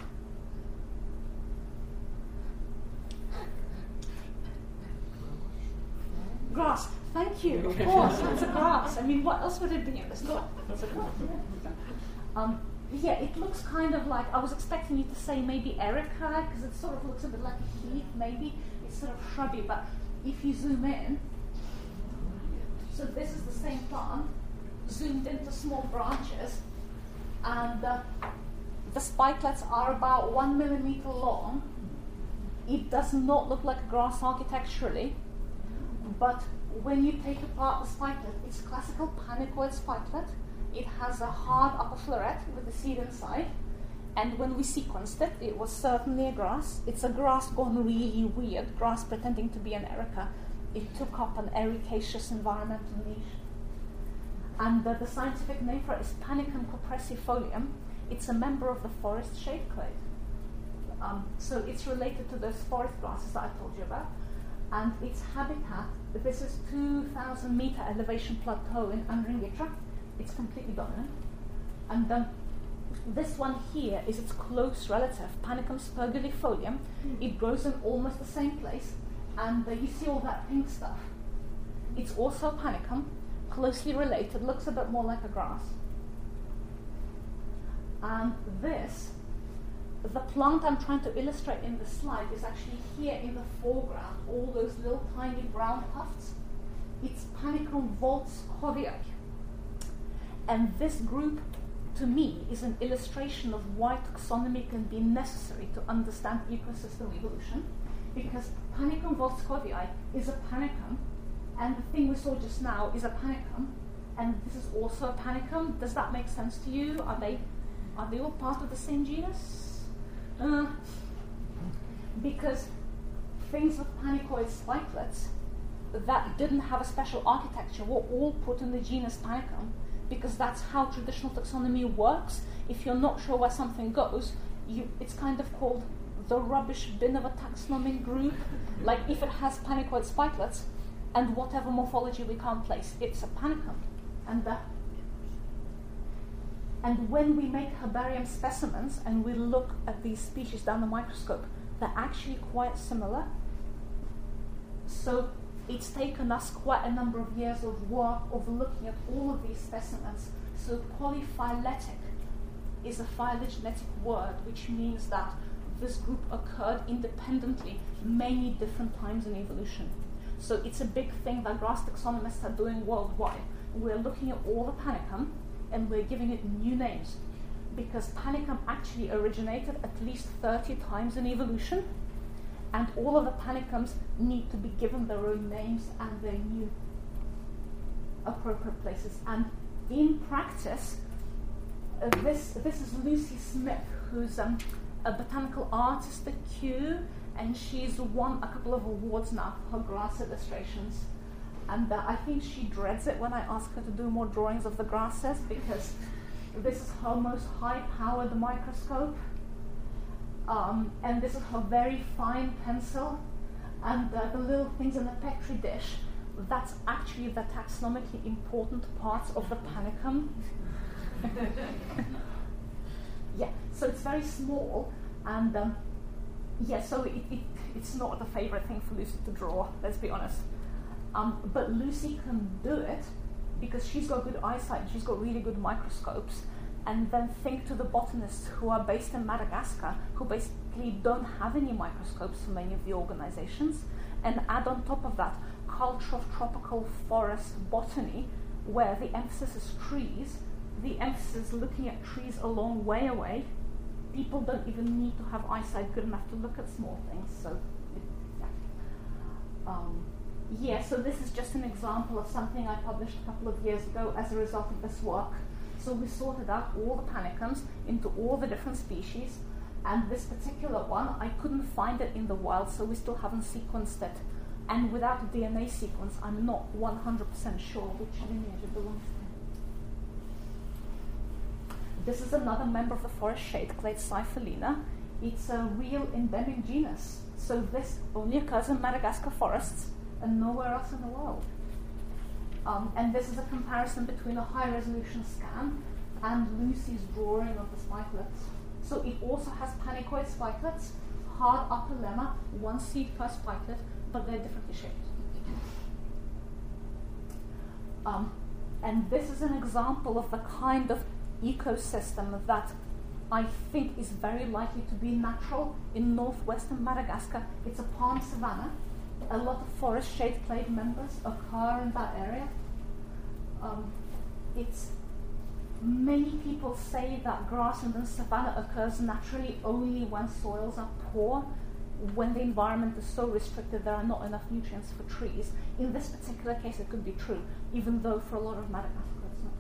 Grass. Thank you. Of course, it's a grass. I mean, what else would it be in this? Look, it's a grass. Um, yeah, it looks kind of like, I was expecting you to say maybe Erica, because it sort of looks a bit like a heath, maybe. It's sort of shrubby, but if you zoom in, so this is the same plant, zoomed into small branches, and uh, the spikelets are about one millimeter long. It does not look like a grass architecturally, but when you take apart the spikelet, it's classical panicoid spikelet. It has a hard upper floret with the seed inside, and when we sequenced it, it was certainly a grass. It's a grass gone really weird, grass pretending to be an erica. It took up an ericaceous environmental niche. And uh, the scientific name for it is Panicum copressifolium. It's a member of the forest shade clade. Um, so it's related to those forest grasses that I told you about. And its habitat, this is two thousand meter elevation plateau in Andringitra. It's completely dominant. And um, this one here is its close relative, Panicum spergillifolium. Mm. It grows in almost the same place. And uh, you see all that pink stuff. It's also Panicum, closely related, looks a bit more like a grass. And this, the plant I'm trying to illustrate in the slide is actually here in the foreground, all those little tiny brown tufts. It's Panicum voltskovii. And this group, to me, is an illustration of why taxonomy can be necessary to understand ecosystem evolution, because Panicum voltskovii is a panicum, and the thing we saw just now is a panicum, and this is also a panicum. Does that make sense to you? Are they, are they all part of the same genus? Uh, because things with panicoid spikelets that didn't have a special architecture were all put in the genus Panicum, because that's how traditional taxonomy works. If you're not sure where something goes, you, it's kind of called the rubbish bin of a taxonomic group. Like if it has panicoid spikelets and whatever morphology we can't place, it's a Panicum. And the And when we make herbarium specimens and we look at these species down the microscope, they're actually quite similar. So it's taken us quite a number of years of work of looking at all of these specimens. So polyphyletic is a phylogenetic word, which means that this group occurred independently many different times in evolution. So it's a big thing that grass taxonomists are doing worldwide. We're looking at all the Panicum and we're giving it new names, because Panicum actually originated at least thirty times in evolution, and all of the Panicums need to be given their own names and their new appropriate places. And in practice, uh, this this is Lucy Smith, who's um, a botanical artist at Kew, and she's won a couple of awards now for her grass illustrations. And uh, I think she dreads it when I ask her to do more drawings of the grasses, because this is her most high-powered microscope, um, and this is her very fine pencil, and uh, the little things in the Petri dish, that's actually the taxonomically important parts of the Panicum. Yeah, so it's very small, and um, yeah, so it, it, it's not the favorite thing for Lucy to draw, let's be honest. Um, but Lucy can do it because she's got good eyesight, she's got really good microscopes. And then think to the botanists who are based in Madagascar, who basically don't have any microscopes for many of the organizations, and add on top of that culture of tropical forest botany, where the emphasis is trees, the emphasis is looking at trees a long way away. People don't even need to have eyesight good enough to look at small things. So, yeah. Um, Yeah, so this is just an example of something I published a couple of years ago as a result of this work. So we sorted out all the Panicums into all the different species, and this particular one, I couldn't find it in the wild, so we still haven't sequenced it. And without a D N A sequence, I'm not one hundred percent sure which lineage it belongs to. This is another member of the forest shade, Clade Cyphelina. It's a real endemic genus. So this only occurs in Madagascar forests and nowhere else in the world. Um, and this is a comparison between a high-resolution scan and Lucy's drawing of the spikelets. So it also has panicoid spikelets, hard upper lemma, one seed per spikelet, but they're differently shaped. Um, and this is an example of the kind of ecosystem that I think is very likely to be natural in northwestern Madagascar. It's a palm savanna. A lot of forest shade clade members occur in that area. Um, it's many people say that grassland and savanna occurs naturally only when soils are poor, when the environment is so restricted there are not enough nutrients for trees. In this particular case, it could be true, even though for a lot of Madagascar it's not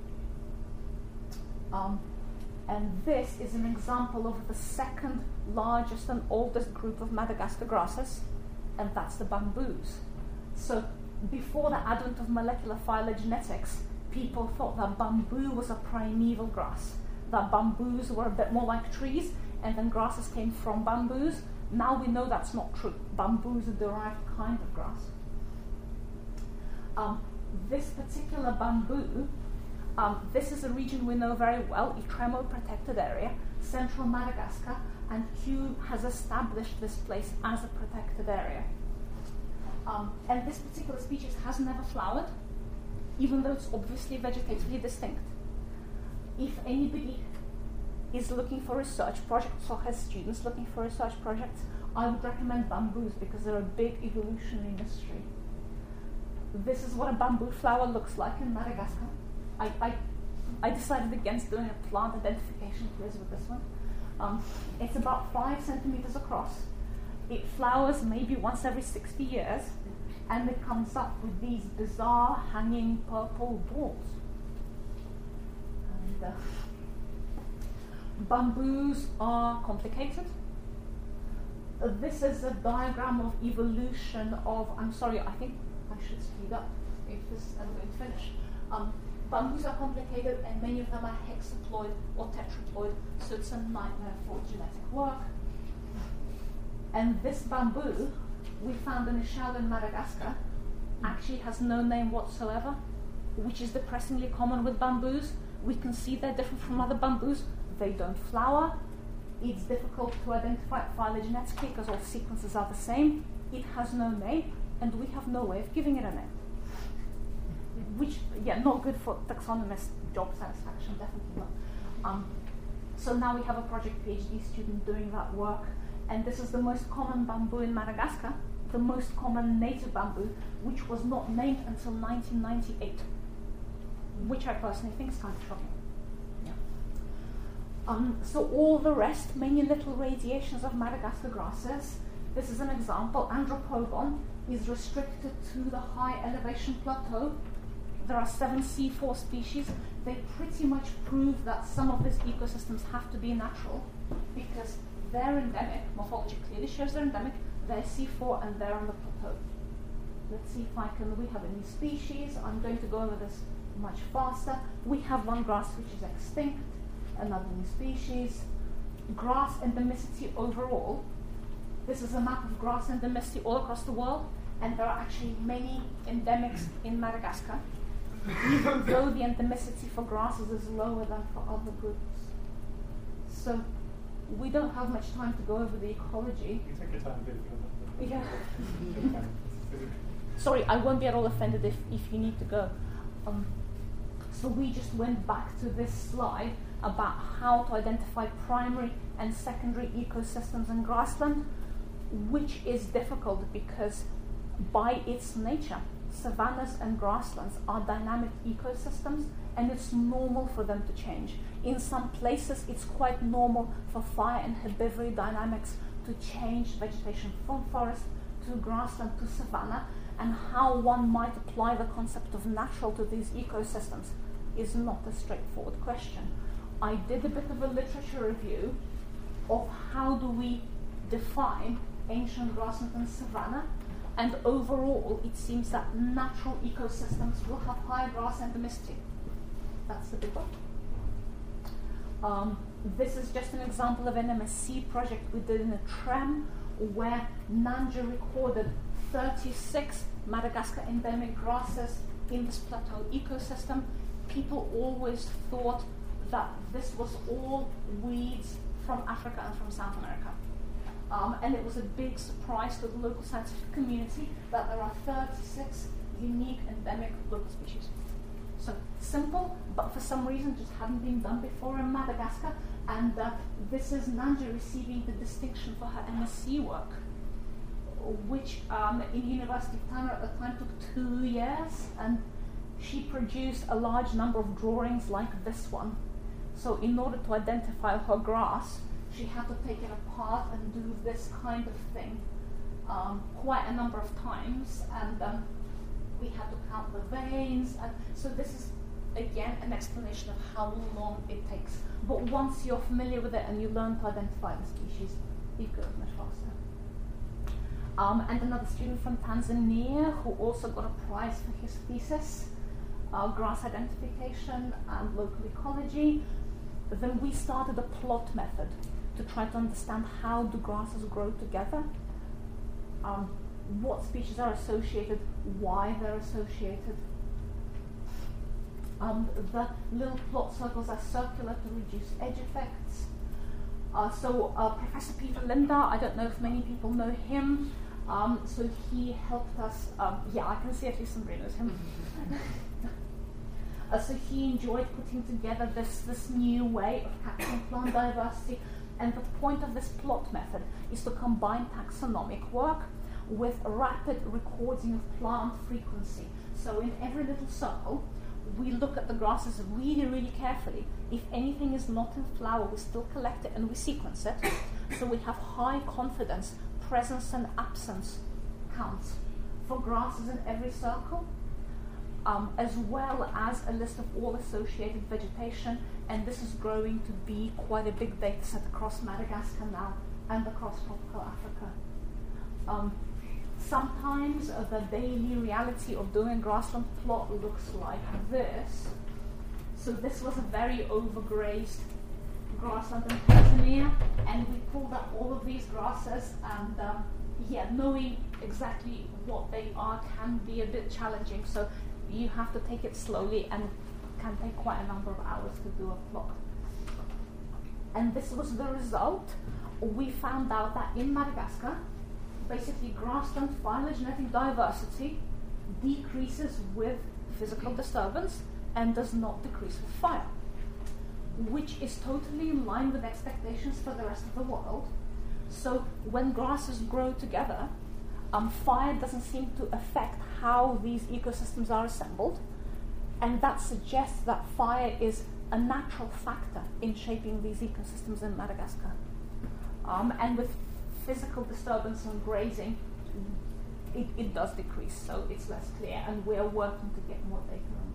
true. Um, and this is an example of the second largest and oldest group of Madagascar grasses, and that's the bamboos. So before the advent of molecular phylogenetics, people thought that bamboo was a primeval grass, that bamboos were a bit more like trees, and then grasses came from bamboos. Now we know that's not true. Bamboo is a derived kind of grass. Um, this particular bamboo, um, this is a region we know very well, Itremo protected area, central Madagascar, and Kew has established this place as a protected area. Um, and this particular species has never flowered, even though it's obviously vegetatively distinct. If anybody is looking for research projects or has students looking for research projects, I would recommend bamboos because they're a big evolutionary mystery. This is what a bamboo flower looks like in Madagascar. I, I, I decided against doing a plant identification quiz with this one. Um, it's about five centimeters across. It flowers maybe once every sixty years, and it comes up with these bizarre hanging purple balls. And, uh, bamboos are complicated. Uh, this is a diagram of evolution of, I'm sorry, I think should speed up if this I'm going to finish. Um, bamboos are complicated, and many of them are hexaploid or tetraploid, so it's a nightmare for genetic work. And this bamboo we found in a shell in Madagascar actually has no name whatsoever, which is depressingly common with bamboos. We can see they're different from other bamboos. They don't flower. It's difficult to identify phylogenetically because all sequences are the same. It has no name, and we have no way of giving it a name. Which, yeah, not good for taxonomist job satisfaction, definitely not. Um, so now we have a project PhD student doing that work, and this is the most common bamboo in Madagascar, the most common native bamboo, which was not named until nineteen ninety-eight, which I personally think is kind of shocking. Yeah. Um, so all the rest, many little radiations of Madagascar grasses. This is an example. Andropogon is restricted to the high elevation plateau. There are seven C four species. They pretty much prove that some of these ecosystems have to be natural because they're endemic. Morphology clearly shows they're endemic. They're C four and they're on the plateau. Let's see if I can, we have a new species. I'm going to go over this much faster. We have one grass which is extinct, another new species. Grass endemicity overall. This is a map of grass endemicity all across the world, and there are actually many endemics in Madagascar, even though the endemicity for grasses is lower than for other groups. So we don't have much time to go over the ecology. You take your time, do it. Yeah. Sorry, I won't be at all offended if, if you need to go. Um, so we just went back to this slide about how to identify primary and secondary ecosystems in grassland, which is difficult because by its nature, savannas and grasslands are dynamic ecosystems, and it's normal for them to change. In some places, it's quite normal for fire and herbivory dynamics to change vegetation from forest to grassland to savanna, and how one might apply the concept of natural to these ecosystems is not a straightforward question. I did a bit of a literature review of how do we define ancient grassland and savanna, and overall it seems that natural ecosystems will have high grass endemicity. That's the big one. Um, this is just an example of an M S C project we did in a trem where Nanja recorded thirty-six Madagascar endemic grasses in this plateau ecosystem. People always thought that this was all weeds from Africa and from South America. Um, and it was a big surprise to the local scientific community that there are thirty-six unique endemic local species. So simple, but for some reason just hadn't been done before in Madagascar. And uh, this is Nanja receiving the distinction for her M S C work, which um, in University of Tanner at the time took two years, and she produced a large number of drawings like this one. So in order to identify her grass, she had to take it apart and do this kind of thing um, quite a number of times, and um, we had to count the veins, and so this is again an explanation of how long it takes. But once you're familiar with it and you learn to identify the species, you go much faster. Um, and another student from Tanzania who also got a prize for his thesis, uh, grass identification and local ecology. Then we started a plot method to try to understand how do grasses grow together, um, what species are associated, why they're associated. Um, the little plot circles are circular to reduce edge effects. Uh, so uh, Professor Peter Linda, I don't know if many people know him, um, so he helped us, um, yeah, I can see at least somebody knows him. uh, so he enjoyed putting together this, this new way of capturing plant diversity, and the point of this plot method is to combine taxonomic work with rapid recording of plant frequency. So in every little circle, we look at the grasses really, really carefully. If anything is not in flower, we still collect it and we sequence it. So we have high confidence presence and absence counts for grasses in every circle, um, as well as a list of all associated vegetation. And this is growing to be quite a big data set across Madagascar now and across tropical Africa. Um, Sometimes uh, the daily reality of doing a grassland plot looks like this. So this was a very overgrazed grassland in Tanzania, and we pulled up all of these grasses, and um, yeah, knowing exactly what they are can be a bit challenging, so you have to take it slowly and can take quite a number of hours to do a plot. And this was the result. We found out that in Madagascar, basically grassland phylogenetic diversity decreases with physical disturbance and does not decrease with fire, which is totally in line with expectations for the rest of the world. So when grasses grow together, um, fire doesn't seem to affect how these ecosystems are assembled, and that suggests that fire is a natural factor in shaping these ecosystems in Madagascar. Um, and with physical disturbance and grazing, it, it does decrease, so it's less clear, and we're working to get more data on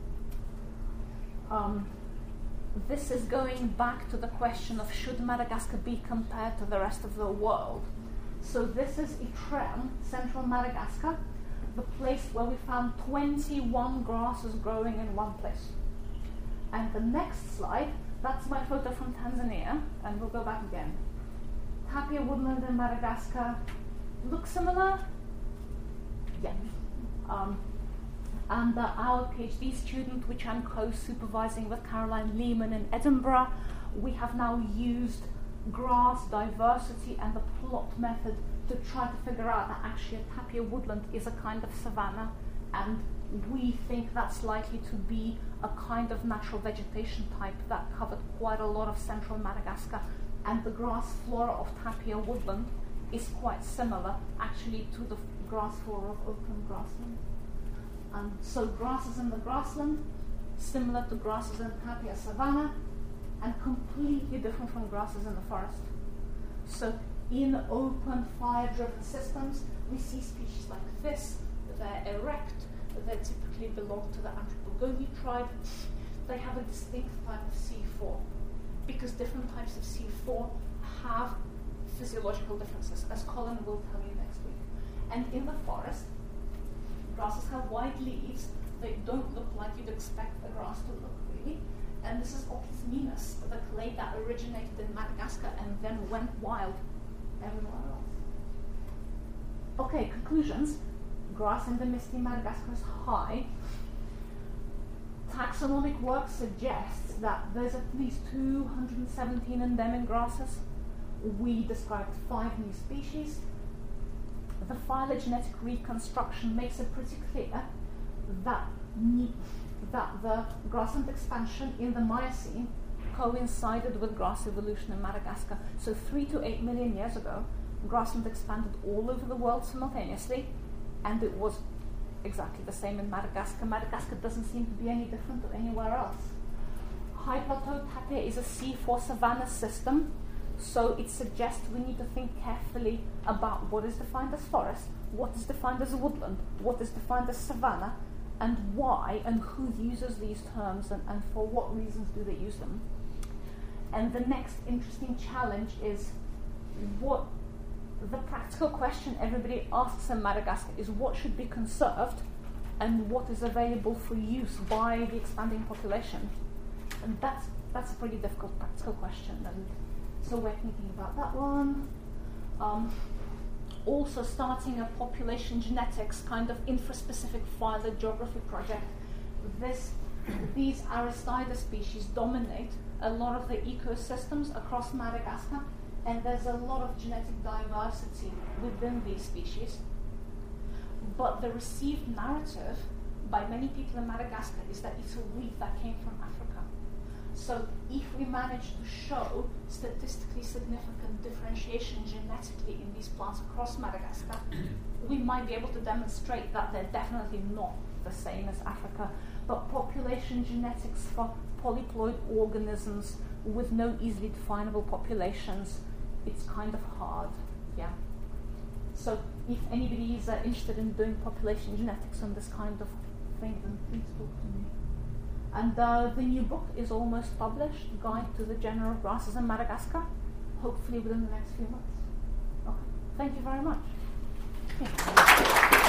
these. Um, this is going back to the question of should Madagascar be compared to the rest of the world. So this is Itrem, central Madagascar, the place where we found twenty-one grasses growing in one place. And the next slide, that's my photo from Tanzania, and we'll go back again. Tapia woodland in Madagascar looks similar? Yeah. Um, and uh, our PhD student, which I'm co-supervising with Caroline Lehman in Edinburgh, we have now used grass diversity and the plot method to try to figure out that actually a tapia woodland is a kind of savanna, and we think that's likely to be a kind of natural vegetation type that covered quite a lot of central Madagascar, and the grass flora of tapia woodland is quite similar actually to the grass flora of open grassland. Um, so grasses in the grassland, similar to grasses in tapia savanna, and completely different from grasses in the forest. So in open fire-driven systems, we see species like this. They're erect, they typically belong to the Anthropogoni tribe. They have a distinct type of C four, because different types of C four have physiological differences, as Colin will tell you next week. And in the forest, grasses have wide leaves. They don't look like you'd expect a grass to look, really. And this is Opis minus, the clade that originated in Madagascar and then went wild everywhere else. Okay, conclusions. Grass endemicity in Madagascar is high. Taxonomic work suggests that there's at least two hundred seventeen endemic grasses. We described five new species. The phylogenetic reconstruction makes it pretty clear that, ne- that the grassland expansion in the Miocene coincided with grass evolution in Madagascar. So three to eight million years ago, grassland expanded all over the world simultaneously, and it was exactly the same in Madagascar. Madagascar doesn't seem to be any different to anywhere else. High plateau tapir is a C four savanna system, so it suggests we need to think carefully about what is defined as forest, what is defined as woodland, what is defined as savanna, and why and who uses these terms, and, and for what reasons do they use them. And the next interesting challenge is what the practical question everybody asks in Madagascar is what should be conserved and what is available for use by the expanding population. And that's that's a pretty difficult practical question, and so we're thinking about that one. Um, also starting a population genetics kind of infraspecific phylogeography project. This, these Aristida species dominate a lot of the ecosystems across Madagascar, and there's a lot of genetic diversity within these species. But the received narrative by many people in Madagascar is that it's a weed that came from Africa. So if we manage to show statistically significant differentiation genetically in these plants across Madagascar, we might be able to demonstrate that they're definitely not the same as Africa. But population genetics for polyploid organisms with no easily definable populations, it's kind of hard, yeah. So if anybody is uh, interested in doing population genetics on this kind of thing, then please talk to me. And uh, the new book is almost published, Guide to the General Grasses in Madagascar, hopefully within the next few months. Okay, thank you very much. Yeah.